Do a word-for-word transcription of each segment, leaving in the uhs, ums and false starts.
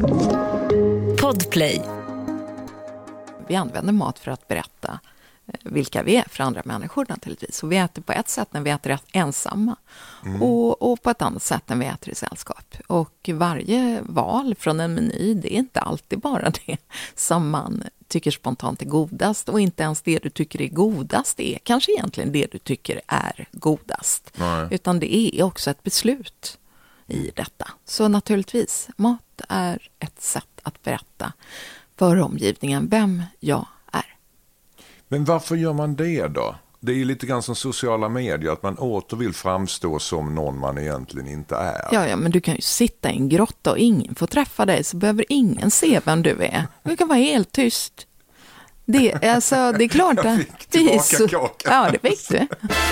Podplay. Vi använder mat för att berätta vilka vi är för andra människor naturligtvis. Och vi äter på ett sätt när vi äter ensamma. Mm. Och, och på ett annat sätt när vi äter i sällskap. Och varje val från en meny, det är inte alltid bara det som man tycker spontant är godast. Och inte ens det du tycker är godast är kanske egentligen det du tycker är godast. Nej. Utan det är också ett beslut i detta. Så naturligtvis, mat är ett sätt att berätta för omgivningen vem jag är. Men varför gör man det då? Det är ju lite grann som sociala medier, att man åter vill framstå som någon man egentligen inte är. Ja, ja, men du kan ju sitta i en grotta och ingen får träffa dig, så behöver ingen se vem du är. Du kan vara helt tyst. Det, alltså, det är klart att... Jag fick tillbaka så, kakan. Ja, det fick du.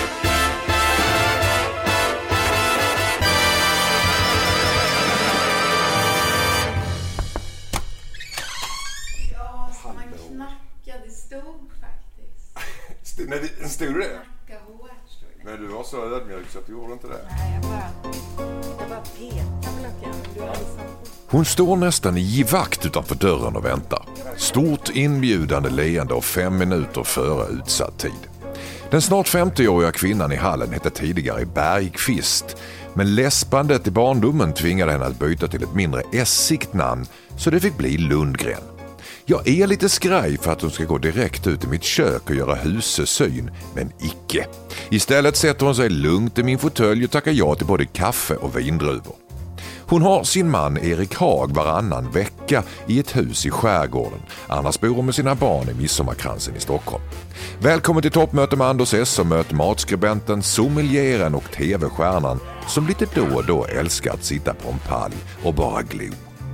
Nej, det stod det? Men du var så ödmjuk så att du gjorde inte det. Nej, jag bara, jag bara petade med luckan. Du hade satt. Hon står nästan i givakt utanför dörren och väntar. Stort inbjudande leende och fem minuter före utsatt tid. Den snart femtioåriga kvinnan i hallen hette tidigare Bergqvist. Men läspandet i barndomen tvingade henne att byta till ett mindre essigt namn, så det fick bli Lundgren. Jag är lite skraj för att hon ska gå direkt ut i mitt kök och göra husesyn, men icke. Istället sätter hon sig lugnt i min fåtölj och tackar ja till både kaffe och vindruvor. Hon har sin man Erik Haag varannan vecka i ett hus i skärgården. Annars bor hon med sina barn i Midsommarkransen i Stockholm. Välkommen till toppmöte med Anders S. och möt matskribenten, sommelieren och tv-stjärnan som lite då och då älskar att sitta på en palj och bara glo.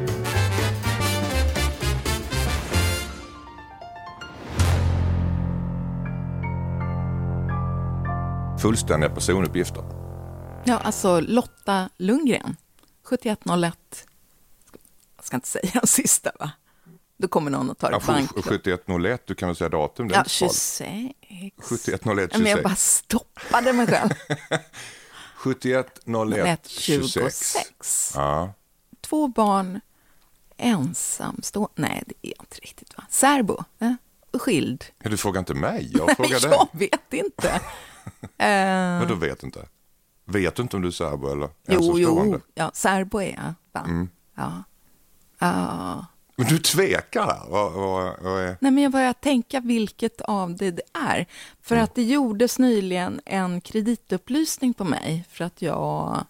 Fullständiga personuppgifter. Ja, alltså Lotta Lundgren. sjuttioett noll ett. Jag ska inte säga sista, va? Då kommer någon att ta det ja, på bank. sjuttioett noll ett, du kan väl säga datum? Det är ja, inte tjugosex. sjuttioett noll ett Men jag bara stoppade mig själv. sjuttioett noll ett tjugosex. Ja. Två barn, ensam stå. Nej, det är inte riktigt, va? Särbo, eh? Skild. Ja, du frågar inte mig, jag frågar dig. Jag vet inte. Men du vet inte. Vet du inte om du är särbo eller Jo, jo. Ja, särbo är jag, va? Mm. Ja. Ja. Men du tvekar här. Vad, vad, vad är... Nej, men jag börjar tänka vilket av det det är. För mm. att det gjordes nyligen en kreditupplysning på mig för att jag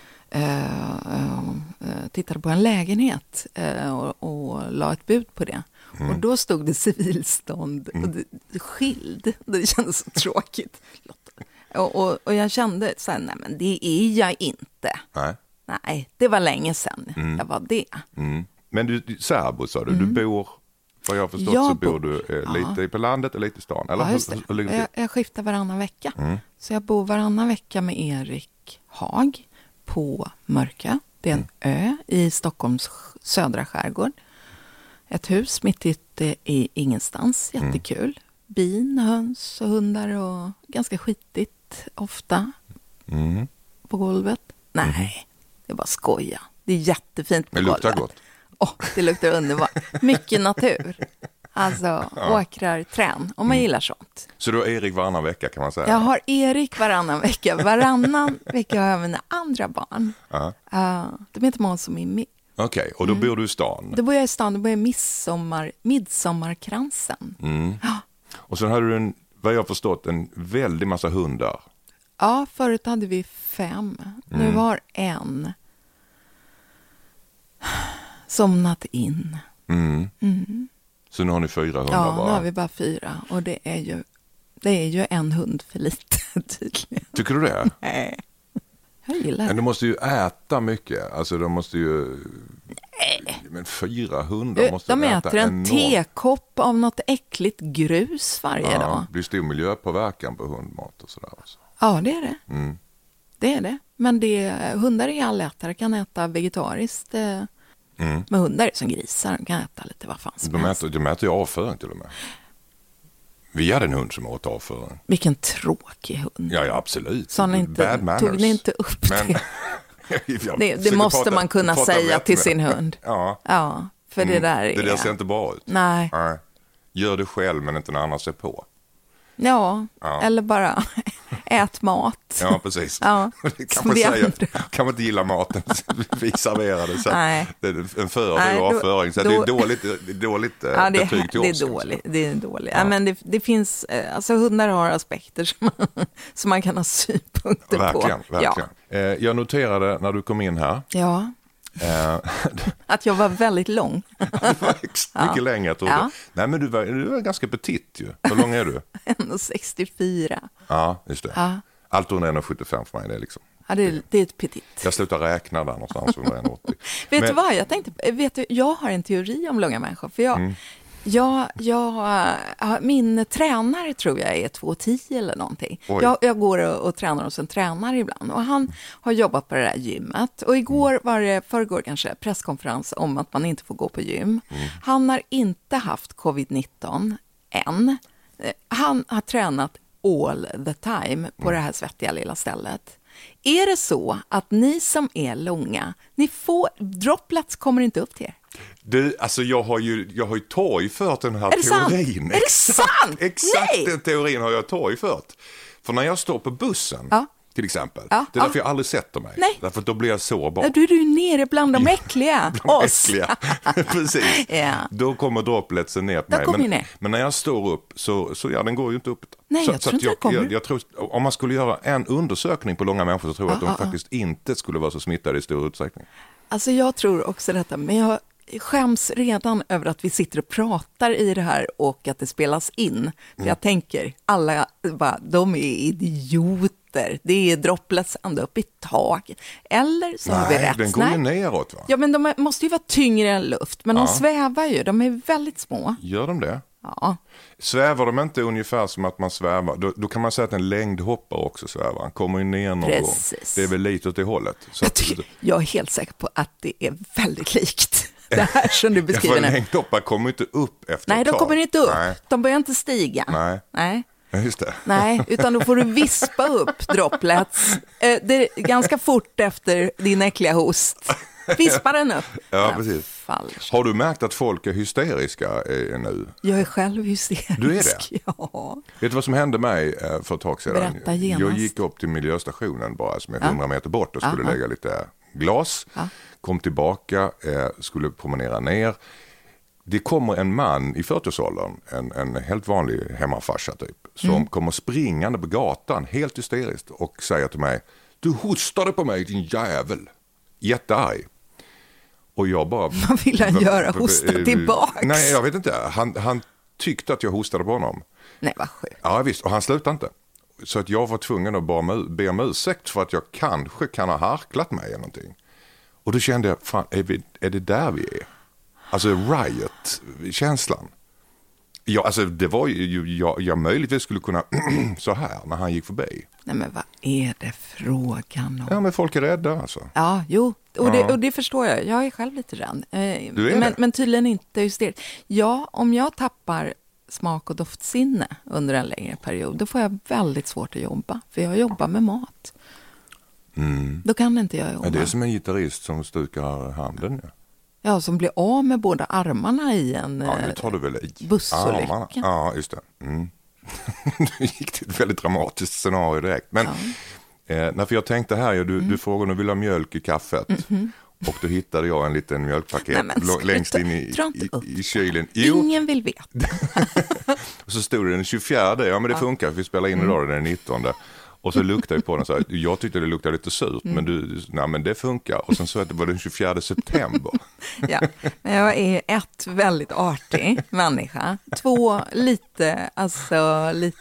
äh, äh, tittade på en lägenhet äh, och, och la ett bud på det. Mm. Och då stod det civilstånd och det, det skild. Det kändes så tråkigt. Och, och, och jag kände så här, nej men det är jag inte. Nej. Nej, det var länge sedan Mm. jag var det. Mm. Men du, särbo sa du, Mm. du bor, vad jag har förstått jag så bor bor, du eh, ja. lite på landet och lite i stan. Eller Ja, just det. hur, hur, hur jag, jag skiftar varannan vecka. Mm. Så jag bor varannan vecka med Erik Haag på Mörkö. Det är en Mm. ö i Stockholms södra skärgård. Ett hus mitt ute i ingenstans. Jättekul. Mm. Bin, höns och hundar och ganska skitigt ofta Mm. på golvet. Nej, Mm. det är bara skoja. Det är jättefint på Det luktar golvet. gott. Åh, det luktar underbart. Mycket natur. Alltså Ja. åkrar, trän. Om man Mm. gillar sånt. Så du har Erik varannan vecka kan man säga? Jag har Erik varannan vecka. Varannan vecka har jag mina andra barn. Ja. Uh, de heter Måns och Mimmi. Okej, okay, och då Mm. bor du i stan? Då bor jag i stan. Då bor jag i midsommar, midsommarkransen. Mm. Ja. Och sen hade du, en, vad jag har förstått, en väldig massa hundar. Ja, förut hade vi fem. Nu Mm. har en somnat in. Mm. Mm. Så nu har ni fyra hundar Ja, bara? nu har vi bara fyra. Och det är ju, det är ju en hund för lite tydligen. Tycker du det? Nej, jag gillar Men det. de måste ju äta mycket. Alltså de måste ju... Nej. Men fyra hundar måste De äta äter en enormt. tekopp av något äckligt grus varje Ja, dag. det blir stor miljöpåverkan på hundmat och sådär. Alltså. Ja, det är det. Mm. Det är det. Men det, hundar är allätare, kan äta vegetariskt. eh, Mm. Men hundar är som grisar, de kan äta lite vad fan som De helst. äter, de äter ju avföring till och med. Vi hade en hund som åt avföring. Vilken tråkig hund. Ja, ja absolut. Så ni inte, Bad manners. tog ni inte upp Men, det? det, det måste prata, man kunna säga till sin hund. Ja. Ja, för mm. det där är... Det där ser inte bra ut. Nej. Nej. Gör det själv men inte när annan ser på. Ja, ja. Eller bara ät mat. Ja, precis. Ja. kan, man säga, kan man inte gilla maten vi serverar det. Så Nej. Det är en för och avföring. Så då, det är dåligt, det är dåligt ja, det, betyg till det oss. Är dåligt, det är dåligt. Ja. Ja, men det, det finns, alltså hundar har aspekter som man, som man kan ha synpunkter verkligen, på. Verkligen. Ja. Jag noterade när du kom in här. Ja. Att jag var väldigt lång. Det var mycket ja. längre, jag trodde. Ja. Nej, men du var, du var ganska petit ju. Hur lång är du? en sextiofyra. Ja, just det. Ja. Allt under en sjuttiofem för mig, det är liksom. Ja, det är, det är ett petit. Jag slutar räkna där någonstans under en åttio. Vet men... du vad, jag tänkte, vet du, jag har en teori om långa människor. För jag, mm. jag, jag, min tränare tror jag är två tio eller någonting. Jag, jag går och, och tränar hos en tränare ibland. Och han har jobbat på det där gymmet. Och igår var det, förrgår kanske, presskonferens om att man inte får gå på gym. Mm. Han har inte haft covid nitton än. Han har tränat all the time på det här svettiga lilla stället. Är det så att ni som är långa, ni får, droplets kommer inte upp till er? Du, alltså jag har ju, jag har ju torgfört den här är teorin. Är det sant? Exakt Nej. Den teorin har jag torgfört. För när jag står på bussen, ja. till exempel, ja. det är därför ja. jag aldrig sätter mig. Nej. Därför att då blir jag sårbar. Ja, då är du nere bland de äckliga. Bland de äckliga, precis. Ja. Då kommer dropletsen ner på mig. Men, ner. men när jag står upp så, så ja, den går ju inte upp. Nej, så, jag så tror inte jag, det kommer. Jag, jag tror, om man skulle göra en undersökning på långa människor så tror jag ah, att de ah, faktiskt ah. inte skulle vara så smittade i stor utsträckning. Alltså jag tror också detta, men jag skäms redan över att vi sitter och pratar i det här och att det spelas in. Mm. För jag tänker, alla bara, de är idioter. Det är droplets ända upp i taket. Eller så har vi rätt. Den går ju neråt, va? Ja, men de måste ju vara tyngre än luft. Men ja. de svävar ju, de är väldigt små. Gör de det? Ja. Svävar de inte ungefär som att man svävar, då, då kan man säga att en längdhoppare också svävar. Han kommer ju ner någon Precis. gång. Det är väl lite åt det hållet. Så jag, ty- jag är helt säker på att det är väldigt likt. Det här som du beskriver nu. Ja, längdhoppare kommer inte upp efter Nej, ett de tag. kommer inte upp. Nej. De börjar inte stiga. Nej. Nej. Just det. Nej, utan då får du vispa upp droplets. Eh, det är ganska fort efter din äckliga host. Vispa den upp. Ja, precis. Falsk. Har du märkt att folk är hysteriska eh, nu? Jag är själv hysterisk. Du är det? Ja. Vet du vad som hände mig eh, för ett tag sedan? Berätta genast. Jag gick upp till miljöstationen bara som är hundra ja. meter bort och skulle ja. lägga lite glas. Ja. Kom tillbaka, eh, skulle promenera ner. Det kommer en man i fyrtioårsåldern, en, en helt vanlig hemmafarsa typ, som mm. kommer springande på gatan helt hysteriskt och säger till mig: du hostade på mig, din jävel. Jättearg. Och jag bara... Vad vill han göra? Hosta tillbaks? Nej, jag vet inte. Han, han tyckte att jag hostade på honom. Nej, vad sjukt. Ja, visst. Och han slutade inte. Så att jag var tvungen att bara be om ursäkt för att jag kanske kan ha harklat mig eller någonting. Och då kände jag, fan, är, vi, är det där vi är? Alltså riot-känslan. Ja, alltså det var ju, jag, jag möjligtvis skulle kunna så här när han gick förbi. Nej, men vad är det frågan om? Ja, men folk är rädda alltså. Ja, jo, och det, och det förstår jag. Jag är själv lite rädd. Eh, du är men, det? men tydligen inte hysteriskt. Ja, om jag tappar smak- och doftsinne under en längre period, då får jag väldigt svårt att jobba. För jag jobbar med mat. Mm. Då kan inte jag jobba. Ja, det är som en gitarrist som stukar handen. Ja. Ja, som blir av med båda armarna i en ja, det tar du väl i. bussolycka. Ja, just det. Mm. Du gick till ett väldigt dramatiskt scenario direkt. Men, ja. eh, för jag tänkte här, du, mm. du frågade om du vill ha mjölk i kaffet. Mm-hmm. Och då hittade jag en liten mjölkpaket Nej, l- längst in i, i, i kylen. Jo. Ingen vill veta. Och så stod det den tjugofjärde. Ja, men det ja. funkar. Vi spelar in idag den nittonde. Och så luktade jag på den så här. Jag tyckte det luktade lite surt, mm. men du, nej men det funkar. Och sen så att det var den tjugofjärde september. Ja, men jag är ett väldigt artig människa. Två lite, alltså lite,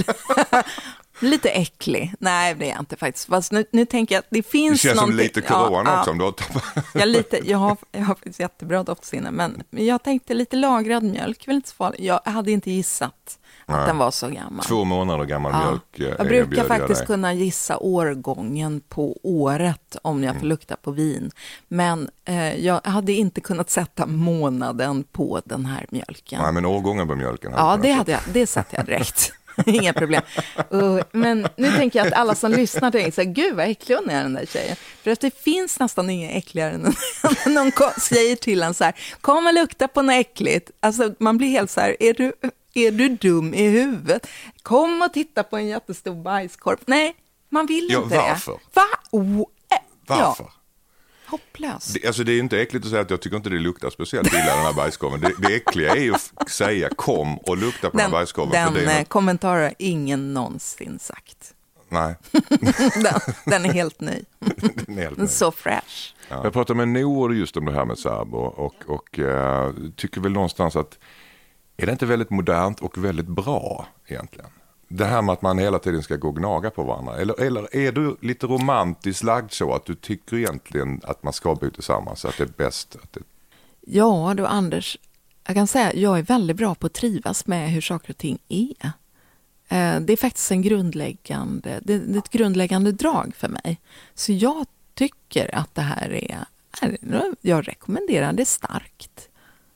lite äcklig. Nej, det är jag inte faktiskt. Fast nu, nu tänker jag att det finns det känns någonting. som lite corona ja, också. Om du har jag, lite, jag, har, jag har faktiskt jättebra doftsinne, men jag tänkte lite lagrad mjölk. Väl inte så farligt. Jag hade inte gissat att Nej. den var så gammal. Två månader gammal ja. mjölk. Jag brukar faktiskt jag kunna gissa årgången på året om jag får mm. lukta på vin. Men eh, jag hade inte kunnat sätta månaden på den här mjölken. Nej, men årgången på mjölken. Ja, det, hade jag, det satte jag direkt. Inga problem. Uh, men nu tänker jag att alla som lyssnar tänker så här, gud vad äcklig hon är den där tjejen. För att det finns nästan inga äckligare än när någon säger till en så här, kom och lukta på något äckligt. Alltså man blir helt så här, är du, är du dum i huvudet? Kom och titta på en jättestor bajskorv. Nej, man vill ja, inte varför? det. Va? Oh, äh, varför? Ja. Hopplöst. Det, alltså det är inte äckligt att säga att jag tycker inte det luktar speciellt illa den här bajskorven. Det, det äckliga är ju att säga kom och lukta på den, den här bajskorven. Den för det är något... kommentaren har ingen någonsin sagt. Nej. den, den är helt ny. Den är helt den är så fresh. Ja. Jag pratade med Noor just om det här med Säbo och, och, och uh, tycker väl någonstans att är det inte väldigt modernt och väldigt bra egentligen? Det här med att man hela tiden ska gå och gnaga på varandra. Eller, eller är du lite romantiskt lagd så att du tycker egentligen att man ska bo tillsammans, att det är bäst? Att det... Ja, då Anders, jag kan säga att jag är väldigt bra på att trivas med hur saker och ting är. Det är faktiskt en grundläggande, det är ett grundläggande drag för mig. Så jag tycker att det här är, jag rekommenderar det starkt.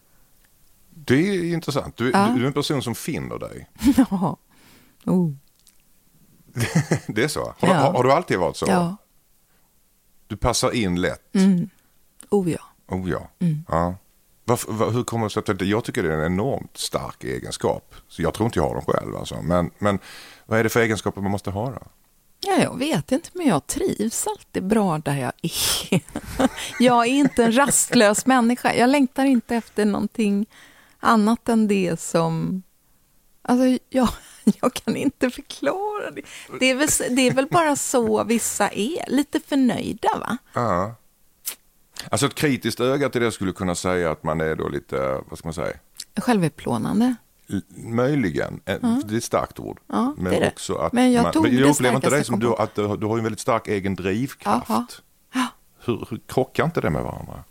Det är intressant. Du, ja. du är en person som finner dig. Ja. Oh. Det är så? Har, ja. har, har du alltid varit så? Ja. Du passar in lätt? Mm. Oh ja. Oh ja. Mm. Ja. Varför, var, hur kommer det sig att jag tycker det är en enormt stark egenskap? Så jag tror inte jag har dem själv. Alltså. Men, men vad är det för egenskaper man måste ha då? Ja, jag vet inte, men jag trivs alltid bra där jag är. Jag är inte en rastlös människa. Jag längtar inte efter någonting annat än det som... Alltså, jag, jag kan inte förklara det. Det är, väl, det är väl bara så vissa är. Lite förnöjda, va? Ja. Alltså ett kritiskt öga till det skulle kunna säga att man är då lite, vad ska man säga? Självutplånande. L- möjligen. Mm. Det är ett starkt ord. Ja, men det är det. också att men jag, man, tog men jag upplever inte dig som du, på. att du, du har en väldigt stark egen drivkraft. Ja. Hur, hur krockar inte det med varandra?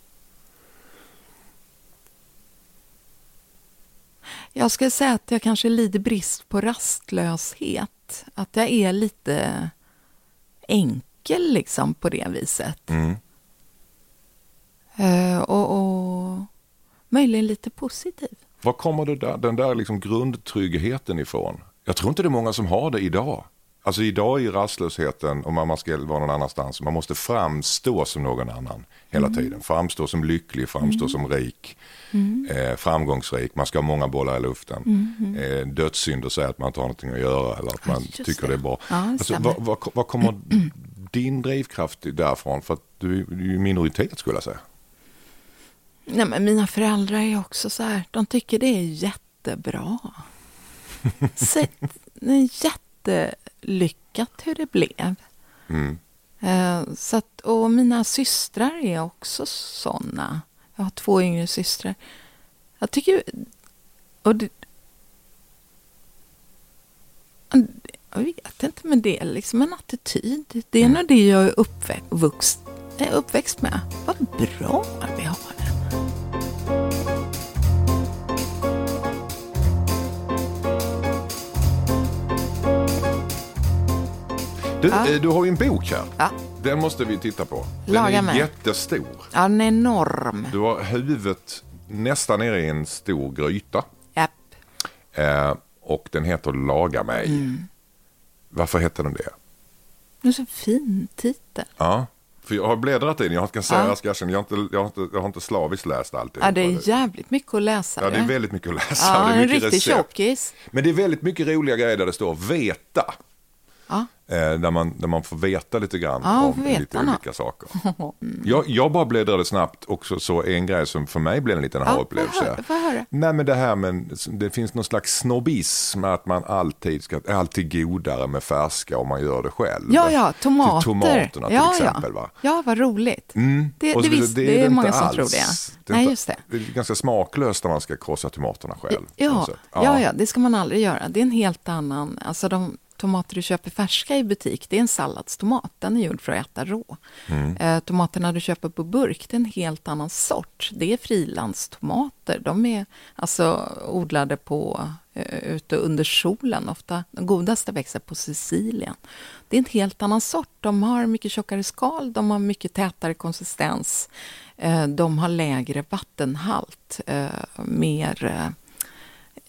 Jag skulle säga att jag kanske lider brist på rastlöshet. Att jag är lite enkel liksom på det viset. Mm. Uh, och, och möjligen lite positiv. Var kommer det där, den där liksom grundtryggheten ifrån? Jag tror inte det är många som har det idag. Alltså idag är rastlösheten om man ska vara någon annanstans. Man måste framstå som någon annan hela mm. tiden. Framstå som lycklig, framstå mm. som rik, mm. eh, framgångsrik. Man ska ha många bollar i luften. Mm. Eh, dödssynd och säga att man inte har någonting att göra eller att man ja, tycker det. det är bra. Ja, det alltså, vad, vad, vad kommer mm. din drivkraft därifrån? För att du, du är minoritet skulle jag säga. Nej, men mina föräldrar är också så här. De tycker det är jättebra. Så, det är jättelyckat hur det blev. Mm. Uh, så att, och mina systrar är också såna. Jag har två yngre systrar. Jag tycker... Och det, jag vet inte, men det är liksom en attityd. Det är mm. nog det jag är uppväxt, är uppväxt med. Vad bra vi har det. Du, ja. du har ju en bok här. Ja. Den måste vi titta på. Den Laga är mig. jättestor. Ja, den är enorm. Du har huvudet nästan nere i en stor gryta. Japp. Eh, och den heter Laga mig. Mm. Varför heter den det? Det är så fin titel. Ja, för jag har bläddrat in. Jag kan säga, ja. jag, jag, har inte, jag, har inte, jag har inte slaviskt läst allt. Ja, det är jävligt mycket att läsa. Ja, det är väldigt mycket att läsa. Ja, det är en riktig tjockis. Men det är väldigt mycket roliga grejer där det står veta. Ja. Eh, där, man, där man får veta lite grann ja, om lite olika saker. Mm. Jag, jag bara bläddrade snabbt också, så en grej som för mig blev en liten ja, upplevelse. Får jag höra? Nej, men det här med, det finns någon slags snobbism att man alltid ska, är alltid godare med färska om man gör det själv. Ja, ja, tomater. Till tomaterna till ja, exempel. Ja. Va? Ja, vad roligt. Mm. Det, det, det, visst, det, det är, är många som alls. tror det. det Nej, inte, just det. Det är ganska smaklöst när man ska krossa tomaterna själv. Ja, ja. ja, ja, det ska man aldrig göra. Det är en helt annan, alltså de tomater du köper färska i butik, det är en salladstomat. Den är gjord för att äta rå. Mm. Eh, tomaterna du köper på burk, det är en helt annan sort. Det är frilandstomater. De är alltså odlade på eh, ute under solen. Ofta de godaste växer på Sicilien. Det är en helt annan sort. De har mycket tjockare skal, de har mycket tätare konsistens. Eh, de har lägre vattenhalt, eh, mer... Eh,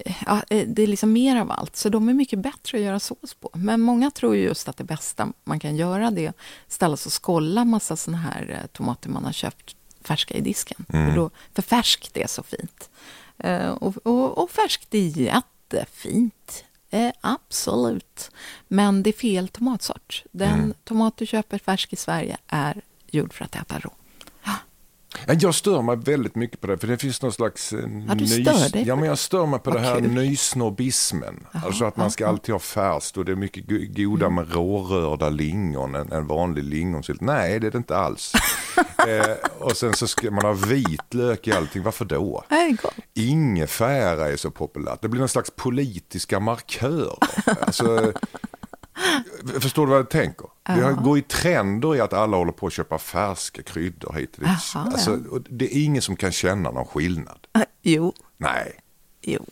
ja, det är liksom mer av allt. Så de är mycket bättre att göra sås på. Men många tror ju just att det bästa man kan göra det är att ställa sig och skålla massa såna här tomater man har köpt färska i disken. Mm. För, då, för färskt är så fint. Uh, och, och, och färskt är jättefint. Uh, absolut. Men det är fel tomatsort. Den mm. tomat du köper färsk i Sverige är gjord för att äta rå. Jag stör mig väldigt mycket på det, för det finns någon slags ja, du stör dig? Ja, men jag stör mig på Vad det här kul. nysnobbismen. Aha, alltså att man ska aha. alltid ha färskt och det är mycket goda mm. med rårörda lingon, en, en vanlig lingonsylt. Nej, det är det inte alls. eh, och sen så ska man ha vitlök i allting. Varför då? Ingefära är så populärt. Det blir någon slags politiska markörer. Alltså... Förstår du vad jag tänker? Ja. Vi har, går i trender i att alla håller på att köpa färska kryddor hit och dit. Aha, alltså, ja. och det är ingen som kan känna någon skillnad. Uh, jo. Nej. Jo.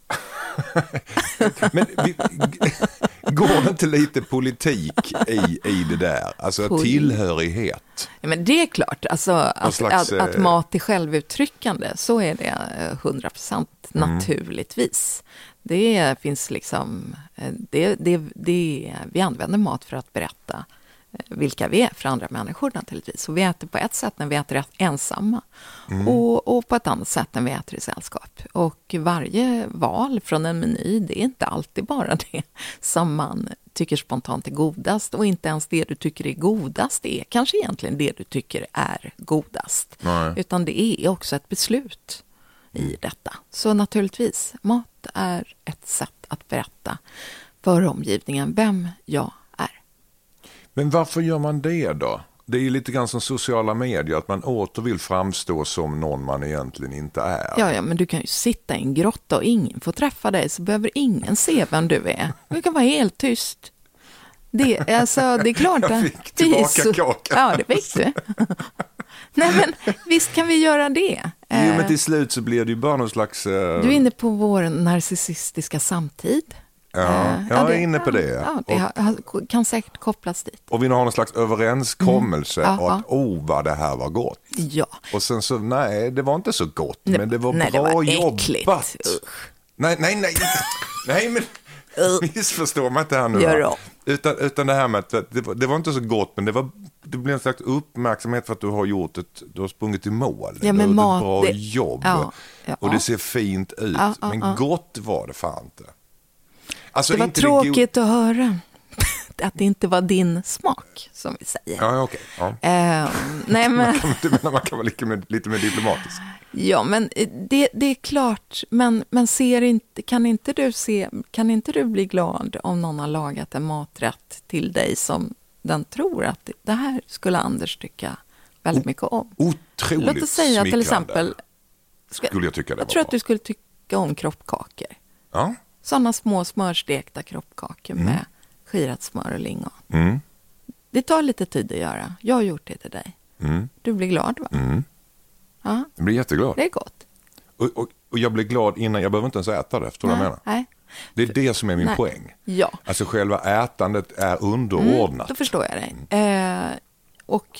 Men vi, går det inte lite politik i, i det där? Alltså Pol- tillhörighet. Ja, men det är klart. Alltså, att, slags, att, att mat är självuttryckande, så är det hundra procent mm. naturligtvis. Det finns liksom, det, det, det, vi använder mat för att berätta vilka vi är för andra människor naturligtvis. Och vi äter på ett sätt när vi äter ensamma mm. och, och på ett annat sätt när vi äter i sällskap. Och varje val från en meny, det är inte alltid bara det som man tycker spontant är godast. Och inte ens det du tycker är godast är kanske egentligen det du tycker är godast. Nej. Utan det är också ett beslut i detta. Så naturligtvis, mat är ett sätt att berätta för omgivningen vem jag är. Men varför gör man det då? Det är ju lite grann som sociala medier, att man åter vill framstå som någon man egentligen inte är. Ja, ja, men du kan ju sitta i en grotta och ingen får träffa dig, så behöver ingen se vem du är. Du kan vara helt tyst. Det, alltså, det är klart att... Jag fick tillbaka så, kakan. Ja, det fick du. Nej, men visst kan vi göra det. Jo, men till slut så blir det ju bara någon slags... Uh... Du är inne på vår narcissistiska samtid. Ja, jag ja, är det, inne på det. Ja, det och, kan säkert kopplas dit. Och vi har någon slags överenskommelse mm. ja, att oh, vad det här var gott. Ja. Och sen så, nej, det var inte så gott, nej, men det var nej, bra det var jobbat. Nej, nej, nej. Nej, men missförstår man inte här nu. Gör utan, utan det här med att det var, det var inte så gott, men det var det blir en slags uppmärksamhet för att du har gjort ett, du har sprungit i mål. Ja, men du mat, ett bra det, jobb. Ja, ja, och det ser fint ut. Ja, ja, men ja. gott var det fan inte. Alltså, det var inte tråkigt det go- att höra att det inte var din smak, som vi säger. Ja, okej. Okay. Ja. Uh, nej, men... man, kan, du menar, man kan vara lite mer, lite mer diplomatisk. Ja, men det, det är klart. Men, men ser inte, kan, inte du se, kan inte du bli glad om någon har lagat en maträtt till dig som den tror att det här skulle Anders tycka väldigt mycket om? Otroligt Låt oss säga till exempel... Ska, skulle jag tycka det jag var tror bra. att du skulle tycka om kroppkakor. Ja. Sådana små smörstekta kroppkakor mm. med skirat smör och lingon. Mm. Det tar lite tid att göra. Jag har gjort det till dig. Mm. Du blir glad, va? Mm. Ja. Jag blir jätteglad. Det är gott. Och, och, och jag blir glad innan, jag behöver inte ens äta det, efter vad jag menar. Nej. Det är det som är min Nej. poäng. Ja. Alltså själva ätandet är underordnat. Mm, då förstår jag dig. Eh, och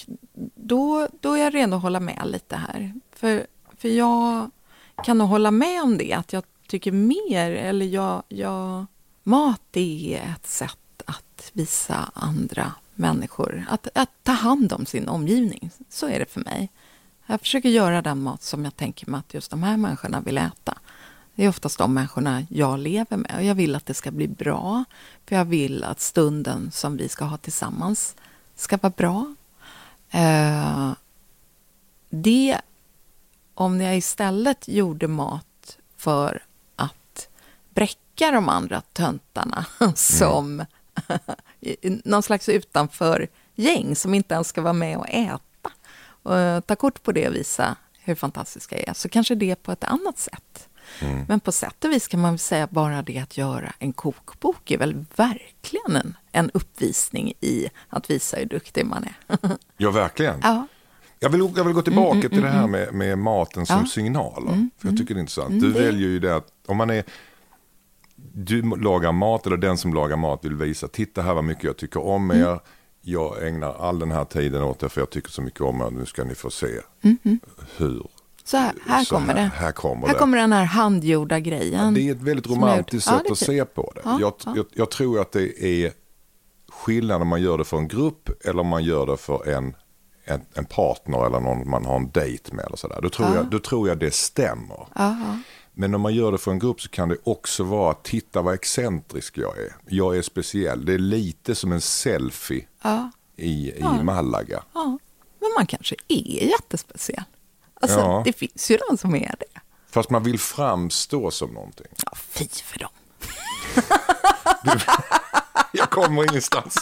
då, då är jag redo att hålla med lite här. För, för jag kan nog hålla med om det. Att jag tycker mer, eller jag, jag... Mat är ett sätt att visa andra människor. Att, att ta hand om sin omgivning. Så är det för mig. Jag försöker göra den mat som jag tänker mig att just de här människorna vill äta. Det är oftast de människorna jag lever med. Och jag vill att det ska bli bra. För jag vill att stunden som vi ska ha tillsammans ska vara bra. Eh, det, om jag istället gjorde mat för att bräcka de andra töntarna mm. som någon slags utanför gäng som inte ens ska vara med och äta. Och ta kort på det och visa hur fantastiska jag är. Så kanske det är på ett annat sätt. Mm. Men på sätt och vis kan man väl säga bara det att göra en kokbok är väl verkligen en, en uppvisning i att visa hur duktig man är. Ja, verkligen. Ja. Jag vill, jag vill gå tillbaka mm, mm, till det här mm. med, med maten som ja. signaler. Mm, för jag tycker det är intressant. mm, Du det... väljer ju det att om man är du lagar mat eller den som lagar mat vill visa, titta här vad mycket jag tycker om er. Mm. Jag ägnar all den här tiden åt det för jag tycker så mycket om er. Nu ska ni få se mm, mm. hur Så här, här så kommer här, det. Här kommer, här det. kommer den här handgjorda grejen. Ja, det är ett väldigt romantiskt sätt ja, att se på det. Ja, jag, ja. Jag, jag tror att det är skillnad om man gör det för en grupp eller om man gör det för en, en, en partner eller någon man har en dejt med. Eller så där. Då, tror ja. jag, då tror jag det stämmer. Ja. Men om man gör det för en grupp så kan det också vara, titta vad excentrisk jag är. Jag är speciell. Det är lite som en selfie Ja. i, i Ja. Malaga. Ja, men man kanske är jättespeciell. Alltså, Ja. det finns ju de som är det. Fast man vill framstå som någonting. Ja, fy för dem. Jag kommer ingenstans.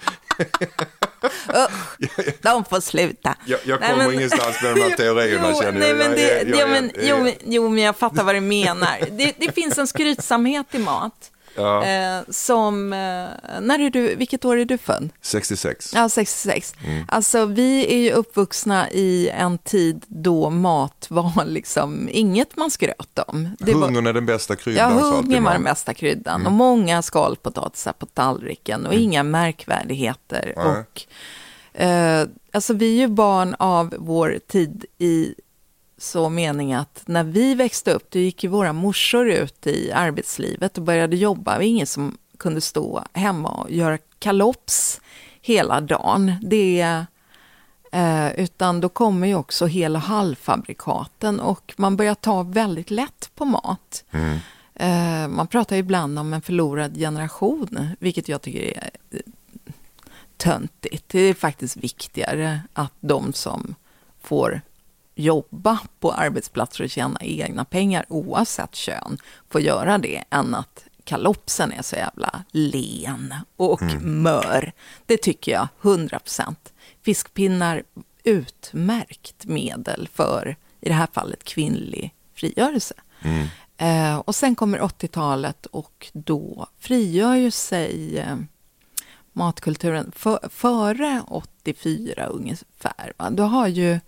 Usch, de får sluta. Jag, jag kommer nej, men, ingenstans med de här teorierna, jo, känner nej, jag. Men det, jag, jag, jo, men, jag, jo, jo, men jag fattar vad du menar. Det, det finns en skrytsamhet i mat. Ja. Eh, som, eh, när är du, vilket år är du född? sextiosex. Ja, sextiosex. Mm. Alltså vi är ju uppvuxna i en tid då mat var liksom inget man skröt om. Det hungern var, är den bästa kryddan. Ja, hungern var den bästa kryddan. Mm. Och många skalpotatisar på tallriken och mm. inga märkvärdigheter. Mm. Och, eh, alltså vi är ju barn av vår tid i så mening att när vi växte upp, då gick ju våra morsor ut i arbetslivet och började jobba. Det var ingen som kunde stå hemma och göra kalops hela dagen. Det, eh, utan då kommer ju också hel- och halvfabrikaten och man börjar ta väldigt lätt på mat. Mm. Eh, man pratar ibland om en förlorad generation, vilket jag tycker är eh, töntigt. Det är faktiskt viktigare att de som får jobba på arbetsplatser och tjäna egna pengar oavsett kön får göra det än att kalopsen är så jävla len och mm. mör. Det tycker jag hundra procent. Fiskpinnar utmärkt medel för i det här fallet kvinnlig frigörelse. Mm. Eh, och sen kommer åttiotalet och då frigör ju sig eh, matkulturen för, före åttiofyra ungefär. Va? Då har ju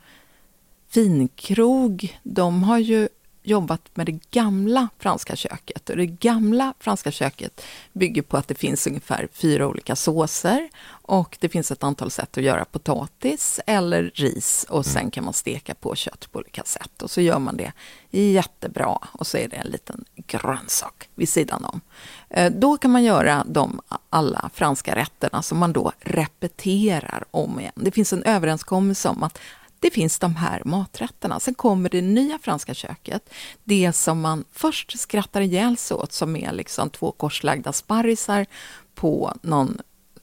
Finkrog, de har ju jobbat med det gamla franska köket och det gamla franska köket bygger på att det finns ungefär fyra olika såser och det finns ett antal sätt att göra potatis eller ris och sen kan man steka på kött på olika sätt och så gör man det jättebra och så är det en liten grönsak vid sidan om. Då kan man göra de alla franska rätterna som man då repeterar om igen. Det finns en överenskommelse om att det finns de här maträtterna. Sen kommer det nya franska köket. Det som man först skrattar ihjäl sig åt som är liksom två korslagda sparrisar på någon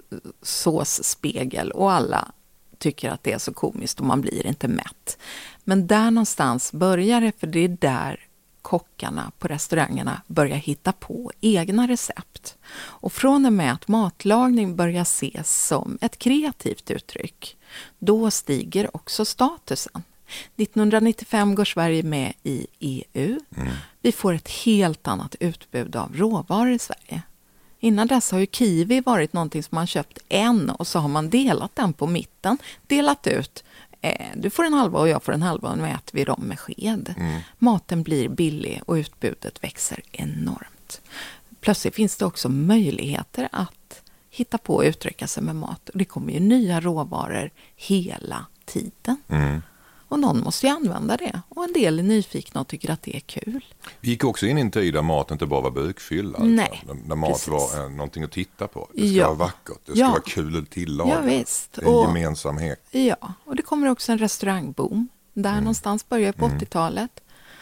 såsspegel. Och alla tycker att det är så komiskt och man blir inte mätt. Men där någonstans börjar det, för det är där kockarna på restaurangerna börjar hitta på egna recept. Och från och med att matlagning börjar ses som ett kreativt uttryck, då stiger också statusen. nittonhundranittiofem går Sverige med i E U. Mm. Vi får ett helt annat utbud av råvaror i Sverige. Innan dess har ju kiwi varit någonting som man köpt en och så har man delat den på mitten, delat ut. Du får en halva och jag får en halva och nu äter vi dem med sked. Mm. Maten blir billig och utbudet växer enormt. Plötsligt finns det också möjligheter att hitta på och uttrycka sig med mat. Och det kommer ju nya råvaror hela tiden. Mm. Och någon måste ju använda det. Och en del är nyfikna och tycker att det är kul. Vi gick också in i en tid där mat inte bara var bukfylla. Nej, där, där mat precis. var eh, någonting att titta på. Det ska ja. vara vackert. Det ska ja. vara kul att tillaga. Ja, visst. En och, gemensamhet. Ja, och det kommer också en restaurangboom. Där mm. någonstans börjar på mm. åttiotalet.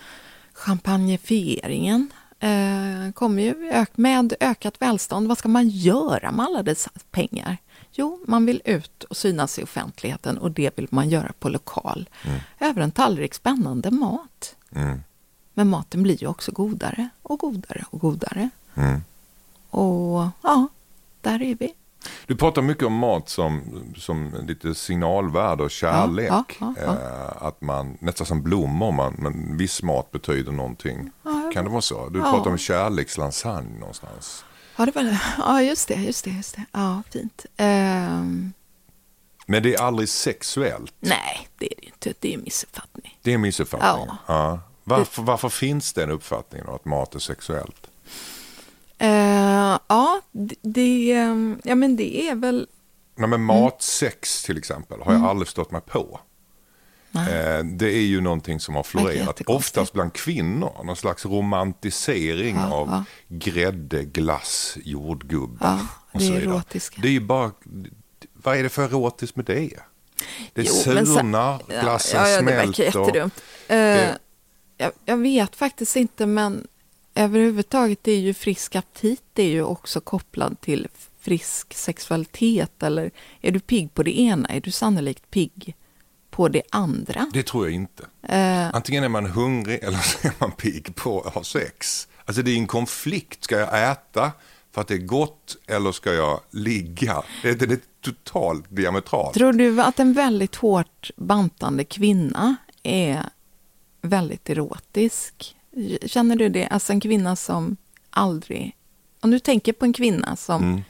Champagnefieringen eh, kommer ju ök- med ökat välstånd. Vad ska man göra med alla dessa pengar? Jo, man vill ut och synas i offentligheten och det vill man göra på lokal. Mm. Över en tallrik spännande mat. Mm. Men maten blir ju också godare och godare och godare. Mm. Och ja, där är vi. Du pratar mycket om mat som, som lite signalvärde och kärlek. Ja, ja, ja, ja. Eh, att man, nästan som blommor, man, men viss mat betyder någonting. Ja, kan det vara så? Du ja. pratar om kärlekslasagne någonstans. Ja, det var, ja, just det, just det, just det. Ja, fint. Um... Men det är aldrig sexuellt? Nej, det är det inte. Det är en missuppfattning. Det är en missuppfattning? Ja. ja. Varför, varför finns den uppfattningen att mat är sexuellt? Uh, ja, det, ja, men det är väl... Nej, men matsex till exempel har jag mm. aldrig stått mig på. Eh, det är ju någonting som har florerat. Oftast bland kvinnor. Någon slags romantisering ja, av ja. grädde, glass, jordgubbar. Ja, det och så är vidare. erotiska. Det är ju bara... Vad är det för erotiskt med det? Det är surna, glassen ja, ja, smälter. Det verkar jättedumt. Uh, det... jag, jag vet faktiskt inte, men överhuvudtaget är ju frisk aptit är ju också kopplad till frisk sexualitet. Eller är du pigg på det ena, är du sannolikt pigg på det andra. Det tror jag inte. Uh, Antingen är man hungrig eller så är man pigg på att ha sex. Alltså det är en konflikt. Ska jag äta för att det är gott eller ska jag ligga? Det, det, det är totalt diametralt. Tror du att en väldigt hårt bantande kvinna är väldigt erotisk? Känner du det? Alltså en kvinna som aldrig... Om du tänker på en kvinna som mm.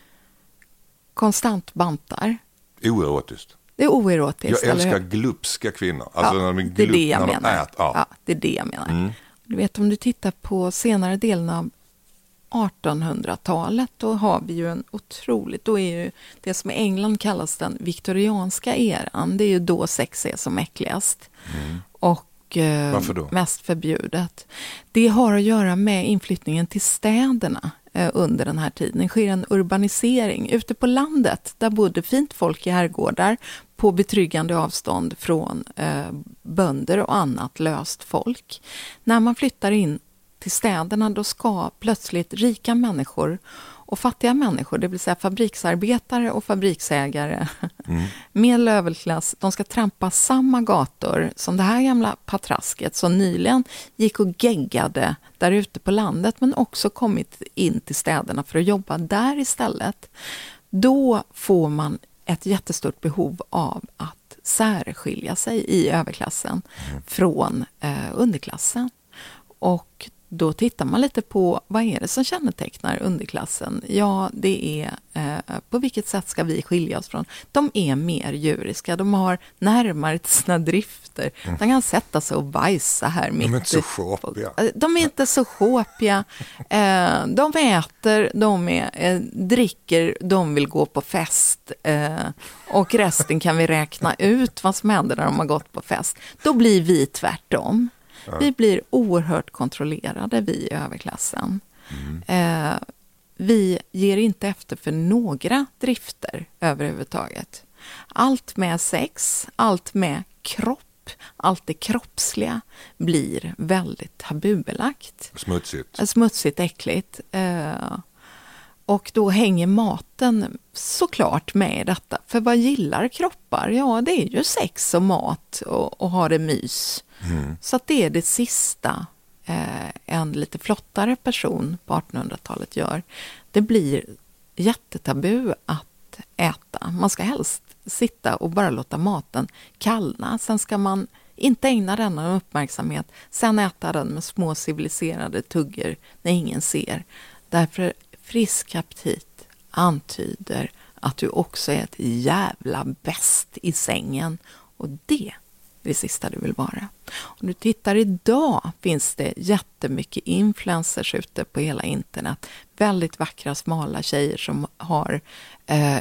konstant bantar. Oerotiskt. Det är oerotiskt. Jag älskar glupska kvinnor. Alltså ja, när de är det är det jag när menar. Ät, ja. ja, det är det jag menar. Mm. Du vet, om du tittar på senare delen av artonhundratalet, då har vi ju en otroligt, då är ju det som i England kallas den viktorianska eran, det är ju då sex är som äckligast. Mm. Och eh, Varför då? Mest förbjudet. Det har att göra med inflyttningen till städerna eh, under den här tiden. Det sker en urbanisering. Ute på landet, där bodde fint folk i herrgårdar på betryggande avstånd från eh, bönder och annat löst folk. När man flyttar in till städerna, då ska plötsligt rika människor och fattiga människor, det vill säga fabriksarbetare och fabriksägare mm. med överklass, de ska trampa samma gator som det här gamla patrasket som nyligen gick och geggade där ute på landet, men också kommit in till städerna för att jobba där istället. Då får man ett jättestort behov av att särskilja sig i överklassen mm. från eh, underklassen. Och då tittar man lite på vad är det som kännetecknar underklassen. Ja, det är eh, på vilket sätt ska vi skilja oss från. De är mer djuriska, de har närmare till sina drifter. Mm. De kan sätta sig och bajsa här mitt. De är inte så sjåpiga. De är inte så sjåpiga. Eh, de äter, de är, eh, dricker, de vill gå på fest. Eh, och resten kan vi räkna ut vad som händer när de har gått på fest. Då blir vi tvärtom. Ja. Vi blir oerhört kontrollerade, vi i överklassen. Mm. Eh, vi ger inte efter för några drifter överhuvudtaget. Allt med sex, allt med kropp, allt det kroppsliga blir väldigt tabubelagt. Smutsigt. Smutsigt, äckligt. Eh, och då hänger maten såklart med i detta. För vad gillar kroppar? Ja, det är ju sex och mat och, och ha det mys. Mm. Så att det är det sista eh, en lite flottare person på artonhundratalet gör. Det blir jättetabu att äta. Man ska helst sitta och bara låta maten kallna. Sen ska man inte ägna den någon uppmärksamhet. Sen äta den med små civiliserade tugger när ingen ser. Därför frisk aptit antyder att du också är ett jävla bäst i sängen. Och det det sista du vill vara. Om du tittar idag finns det jättemycket influencers ute på hela internet. Väldigt vackra, smala tjejer som har eh,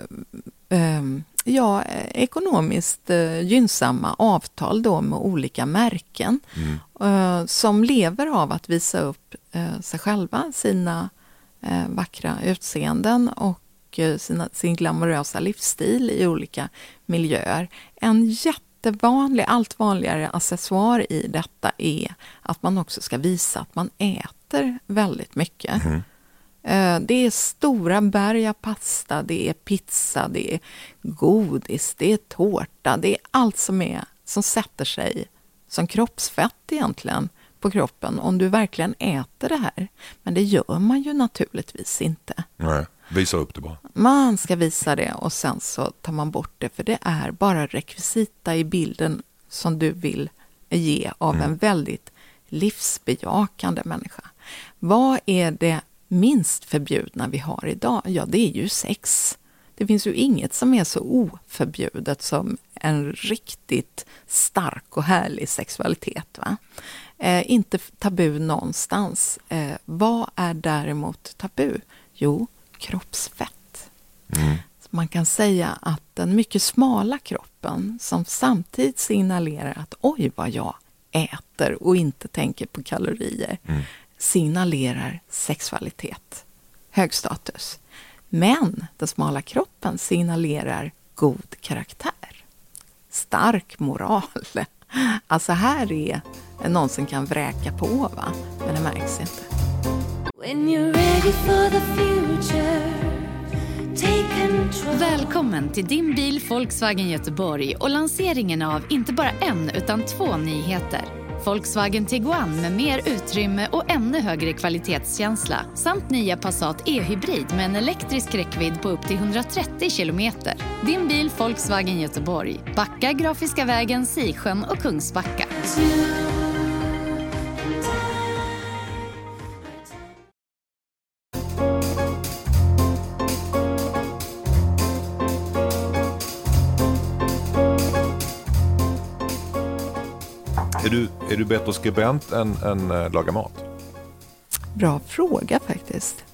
eh, ja, ekonomiskt eh, gynnsamma avtal då med olika märken. Mm. Eh, som lever av att visa upp eh, sig själva, sina eh, vackra utseenden och eh, sina, sin glamorösa livsstil i olika miljöer. En jätte Det vanliga, allt vanligare accessoar i detta är att man också ska visa att man äter väldigt mycket. Mm. Det är stora berg av pasta, det är pizza, det är godis, det är tårta, det är allt som är som sätter sig som kroppsfett egentligen på kroppen om du verkligen äter det här. Men det gör man ju naturligtvis inte. Nej. Visa upp det bara. Man ska visa det och sen så tar man bort det, för det är bara rekvisita i bilden som du vill ge av mm. en väldigt livsbejakande människa. Vad är det minst förbjudna vi har idag? Ja, det är ju sex. Det finns ju inget som är så oförbjudet som en riktigt stark och härlig sexualitet, va? Eh, inte tabu någonstans. Eh, vad är däremot tabu? Jo, kroppsfett. Mm. man kan säga att den mycket smala kroppen som samtidigt signalerar att oj vad jag äter och inte tänker på kalorier, mm. signalerar sexualitet, hög status. Men den smala kroppen signalerar god karaktär, stark moral. Alltså här är någon som kan vräka på, va? Men det märks inte. When you're ready for the future, take control. Välkommen till din bil Volkswagen Göteborg och lanseringen av inte bara en utan två nyheter. Volkswagen Tiguan med mer utrymme och ännu högre kvalitetskänsla samt nya Passat e-hybrid med en elektrisk räckvidd på upp till hundratrettio kilometer. Din bil Volkswagen Göteborg. Backa, Grafiska vägen, Sisjön och Kungsbacka. Är du, är du bättre skribent än, än äh, laga mat? Bra fråga faktiskt.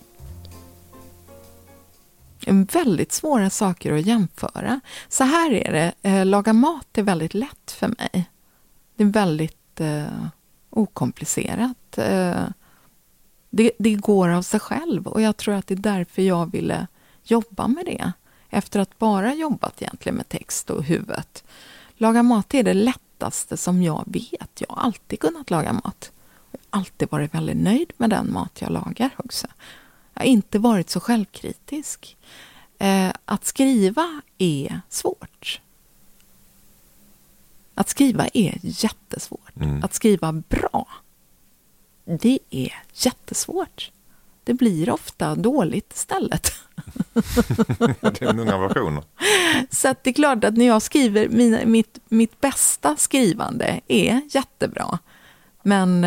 En väldigt svåra saker att jämföra. Så här är det, eh, laga mat är väldigt lätt för mig. Det är väldigt eh, okomplicerat. Eh, det, det går av sig själv och jag tror att det är därför jag ville jobba med det. Efter att bara jobbat egentligen med text och huvudet. Laga mat är det lätt som jag vet. Jag har alltid kunnat laga mat. Jag har alltid varit väldigt nöjd med den mat jag lagar också. Jag har inte varit så självkritisk. Eh, att skriva är svårt. Att skriva är jättesvårt. Mm. Att skriva bra, det är jättesvårt. Det blir ofta dåligt istället. Det är många versioner. Så att det är klart att när jag skriver, mina, mitt, mitt bästa skrivande är jättebra. Men,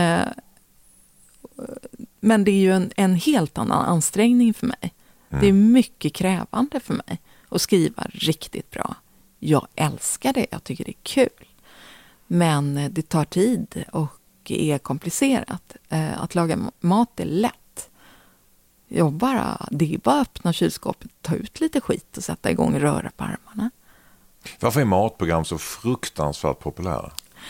men det är ju en, en helt annan ansträngning för mig. Mm. Det är mycket krävande för mig att skriva riktigt bra. Jag älskar det, jag tycker det är kul. Men det tar tid och är komplicerat. Att laga mat är lätt. Jag bara, det är bara att öppna kylskåpet, ta ut lite skit och sätta igång och röra på armarna. Varför är matprogram så fruktansvärt populära?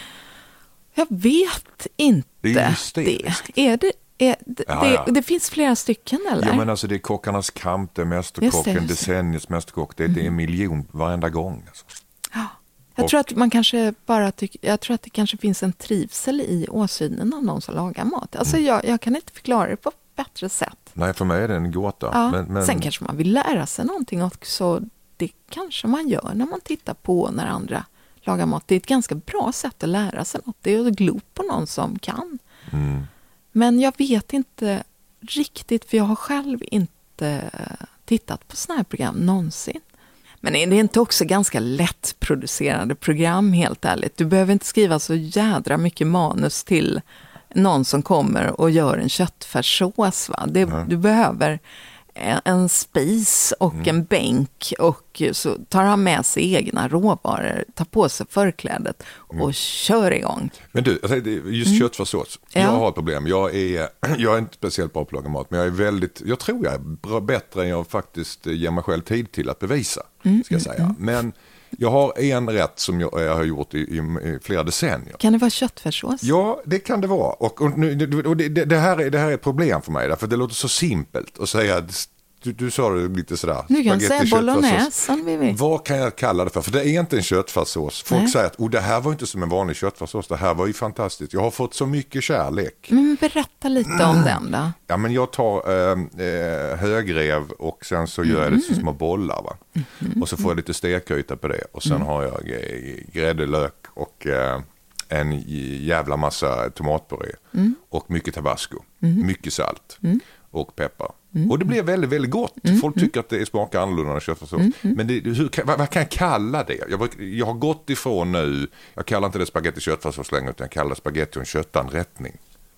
Jag vet inte det. Är det. Är det, är det, ja, det, ja. det finns flera stycken, eller? Ja, men alltså det är Kockarnas kamp, det är Mästerkocken, det, decenniets Mästerkock. Det, mm. det är en miljon varenda gång. Alltså. Ja. Jag, och, tror att man kanske bara tycker, jag tror att det kanske finns en trivsel i åsynen av någon som lagar mat. Alltså mm. jag, jag kan inte förklara det på bättre sätt. Nej, för mig är det en gåta. Ja, men, men... Sen kanske man vill lära sig någonting också. Det kanske man gör när man tittar på när andra lagar mat. Det är ett ganska bra sätt att lära sig något. Det är att glo på någon som kan. Mm. Men jag vet inte riktigt, för jag har själv inte tittat på såna här program någonsin. Men är det inte också ganska lättproducerade program, helt ärligt? Du behöver inte skriva så jädra mycket manus till någon som kommer och gör en köttfärssås, va? Det, mm. Du behöver en, en spis och mm. en bänk, och så tar han med sig egna råvaror, tar på sig förklädet och mm. kör igång. Men du, just mm. köttfärssås, jag ja. har ett problem. Jag är, jag är inte speciellt bra på att laga mat, men jag är väldigt, jag tror jag är bra, bättre än jag faktiskt ger mig själv tid till att bevisa, mm. ska jag säga. Mm. Men jag har en rätt som jag, jag har gjort i, i, i flera decennier. Kan det vara köttfärssås? Ja, det kan det vara. Och, och, nu, och det, det, här är, det här är ett problem för mig. För det låter så simpelt att säga, du, du sa det lite sådär. Du kan säga bolognese om vi vill. Vad kan jag kalla det för? För det är inte en köttfärssås. Folk Nej. säger att oh, det här var inte som en vanlig köttfärssås. Det här var ju fantastiskt. Jag har fått så mycket kärlek. Men berätta lite mm. om den då. Ja, men jag tar äh, högrev och sen så gör jag det som små bollar, va? Mm. Och så får jag lite stekyta på det. Och sen mm. har jag äh, gräddelök och äh, en jävla massa tomatpuré. Mm. Och mycket tabasco. Mm. Mycket salt. Mm. Och peppar. Mm. Och det blir väldigt, väldigt gott. Mm. Folk tycker att det smakar annorlunda än köttfärssås. Mm. Men det, hur, vad, vad kan jag kalla det? Jag, jag har gått ifrån nu, jag kallar inte det spaghetti köttfärssås längre, utan jag kallar det spaghetti och en köttanrättning.